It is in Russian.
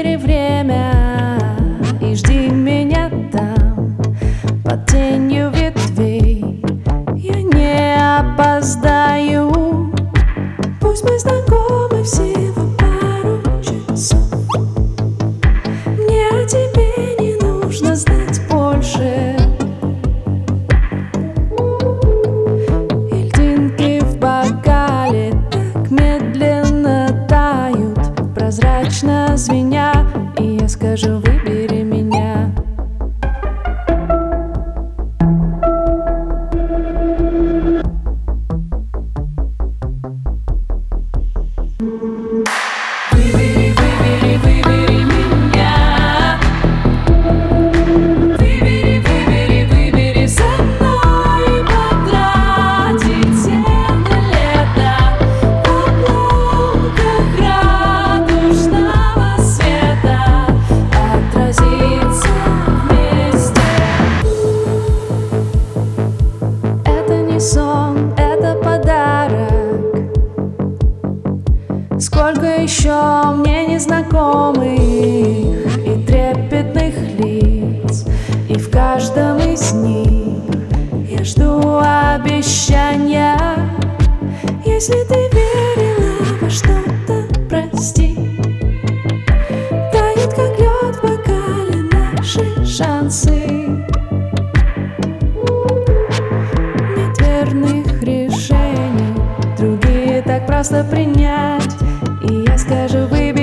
Выбери время и жди меня там, под тенью ветвей. Я не опоздаю, пусть мы знакомы всего пару часов. Мне о тебе не нужно знать больше. И льдинки в бокале так медленно тают, прозрачно звеня, и я скажу: выбери меня. Выбери, выбери, выбери меня. Выбери, выбери, выбери со мной потратить это лето в обломках радужного света, отразиться вместе. Это не сон, это подарок. Сколько еще мне незнакомых и трепетных лиц, и в каждом из них я жду обещания. Если ты верила во что-то, прости, тают как лед в бокале наши шансы. Нет верных решений, другие так просто принять. И я скажу: выбери.